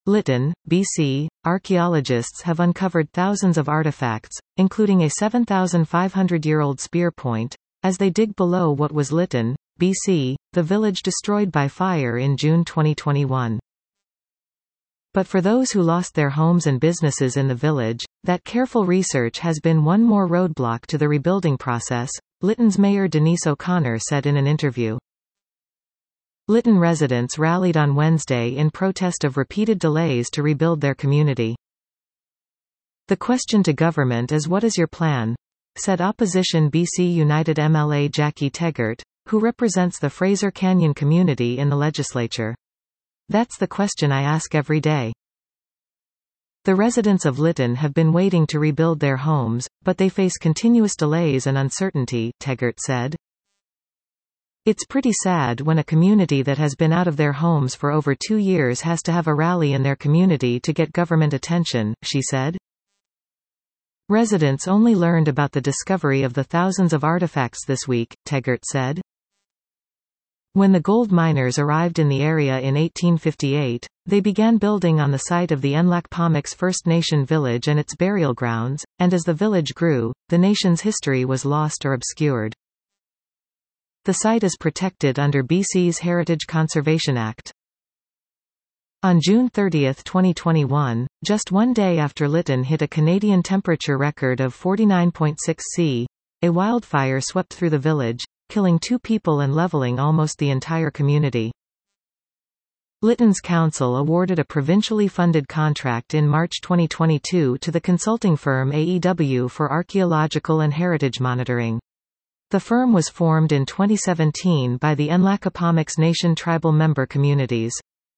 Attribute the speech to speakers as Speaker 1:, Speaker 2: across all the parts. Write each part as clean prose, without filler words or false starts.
Speaker 1: Lytton, BC, archaeologists have uncovered thousands of artifacts, including a 7,500-year-old spear point, as they dig below what was Lytton, BC, the village destroyed by fire in June 2021. But for those who lost their homes and businesses in the village, that careful research has been one more roadblock to the rebuilding process, Lytton's Mayor Denise O'Connor said in an interview. Lytton residents rallied on Wednesday in protest of repeated delays to rebuild their community. "The question to government is, what is your plan?" said opposition BC United MLA Jackie Teggart, who represents the Fraser Canyon community in the legislature. "That's the question I ask every day." The residents of Lytton have been waiting to rebuild their homes, but they face continuous delays and uncertainty, Teggart said. "It's pretty sad when a community that has been out of their homes for over 2 years has to have a rally in their community to get government attention," she said. "Residents only learned about the discovery of the thousands of artifacts this week," Teggart said. When the gold miners arrived in the area in 1858, they began building on the site of the Nlakpamix First Nation village and its burial grounds, and as the village grew, the nation's history was lost or obscured. The site is protected under BC's Heritage Conservation Act. On June 30, 2021, just one day after Lytton hit a Canadian temperature record of 49.6 C, a wildfire swept through the village, killing 2 people and leveling almost the entire community. Lytton's council awarded a provincially funded contract in March 2022 to the consulting firm AEW for archaeological and heritage monitoring. The firm was formed in 2017 by the Nlakpamix Nation tribal member communities.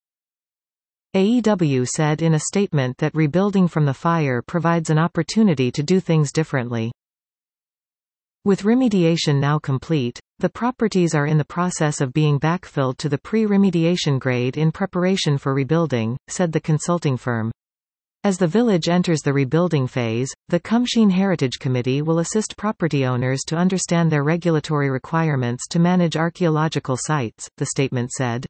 Speaker 1: AEW said in a statement that rebuilding from the fire provides an opportunity to do things differently. With remediation now complete, the properties are in the process of being backfilled to the pre-remediation grade in preparation for rebuilding, said the consulting firm. As the village enters the rebuilding phase, the Kumsheen Heritage Committee will assist property owners to understand their regulatory requirements to manage archaeological sites, the statement said.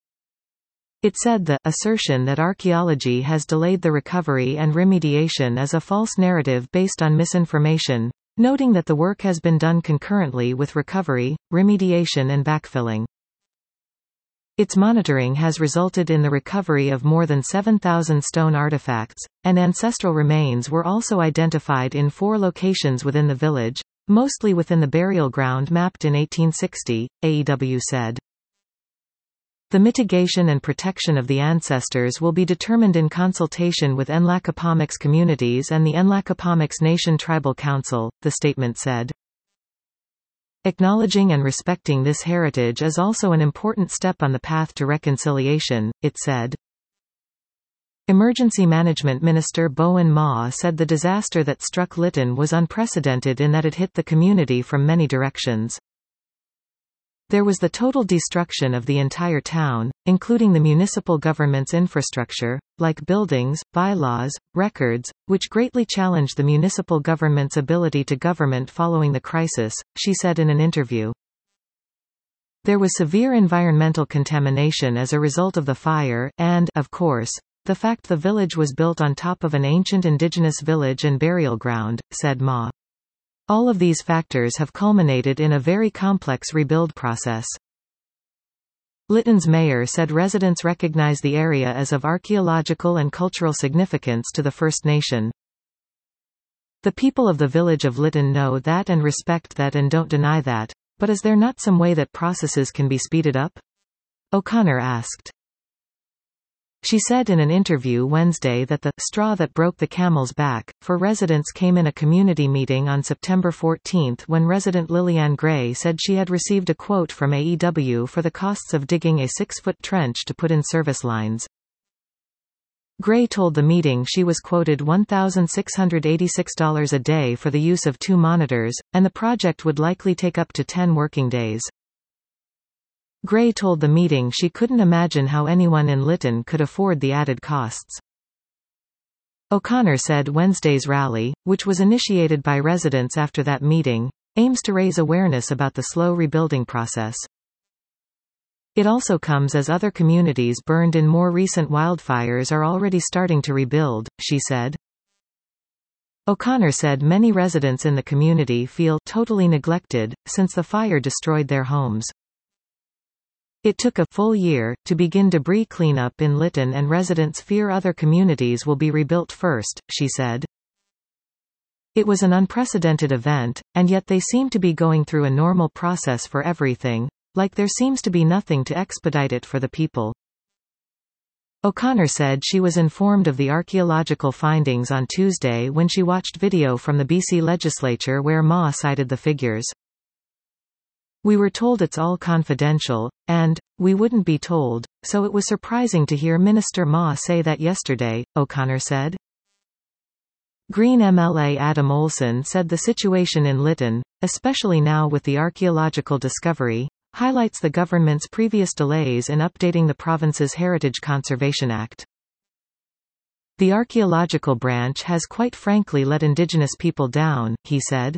Speaker 1: It said the assertion that archaeology has delayed the recovery and remediation is a false narrative based on misinformation, noting that the work has been done concurrently with recovery, remediation and backfilling. Its monitoring has resulted in the recovery of more than 7,000 stone artifacts, and ancestral remains were also identified in 4 locations within the village, mostly within the burial ground mapped in 1860, AEW said. The mitigation and protection of the ancestors will be determined in consultation with Nlakpamix communities and the Nlakpamix Nation Tribal Council, the statement said. Acknowledging and respecting this heritage is also an important step on the path to reconciliation, it said. Emergency Management Minister Bowen Ma said the disaster that struck Lytton was unprecedented in that it hit the community from many directions. There was the total destruction of the entire town, including the municipal government's infrastructure, like buildings, bylaws, records, which greatly challenged the municipal government's ability to govern following the crisis, she said in an interview. There was severe environmental contamination as a result of the fire and, of course, the fact the village was built on top of an ancient indigenous village and burial ground, said Ma. All of these factors have culminated in a very complex rebuild process. Lytton's mayor said residents recognize the area as of archaeological and cultural significance to the First Nation. The people of the village of Lytton know that and respect that and don't deny that, but is there not some way that processes can be speeded up? O'Connor asked. She said in an interview Wednesday that the straw that broke the camel's back for residents came in a community meeting on September 14 when resident Lillian Gray said she had received a quote from AEW for the costs of digging a 6-foot trench to put in service lines. Gray told the meeting she was quoted $1,686 a day for the use of 2 monitors, and the project would likely take up to 10 working days. Gray told the meeting she couldn't imagine how anyone in Lytton could afford the added costs. O'Connor said Wednesday's rally, which was initiated by residents after that meeting, aims to raise awareness about the slow rebuilding process. It also comes as other communities burned in more recent wildfires are already starting to rebuild, she said. O'Connor said many residents in the community feel totally neglected, since the fire destroyed their homes. It took a full year to begin debris cleanup in Lytton, and residents fear other communities will be rebuilt first, she said. It was an unprecedented event, and yet they seem to be going through a normal process for everything, like there seems to be nothing to expedite it for the people. O'Connor said she was informed of the archaeological findings on Tuesday when she watched video from the BC legislature where Ma cited the figures. We were told it's all confidential, and we wouldn't be told, so it was surprising to hear Minister Ma say that yesterday, O'Connor said. Green MLA Adam Olsen said the situation in Lytton, especially now with the archaeological discovery, highlights the government's previous delays in updating the province's Heritage Conservation Act. The archaeological branch has quite frankly let Indigenous people down, he said.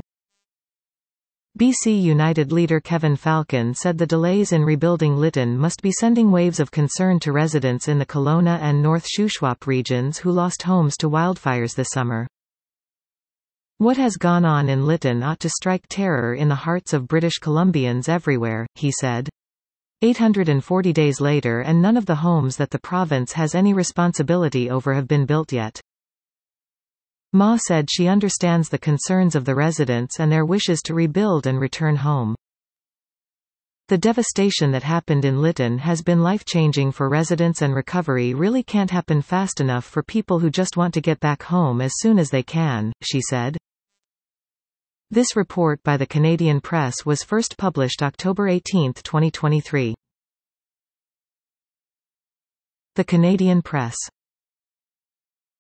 Speaker 1: BC United leader Kevin Falcon said the delays in rebuilding Lytton must be sending waves of concern to residents in the Kelowna and North Shuswap regions who lost homes to wildfires this summer. What has gone on in Lytton ought to strike terror in the hearts of British Columbians everywhere, he said. 840 days later, and none of the homes that the province has any responsibility over have been built yet. Ma said she understands the concerns of the residents and their wishes to rebuild and return home. The devastation that happened in Lytton has been life-changing for residents, and recovery really can't happen fast enough for people who just want to get back home as soon as they can, she said. This report by the Canadian Press was first published October 18, 2023. The Canadian Press.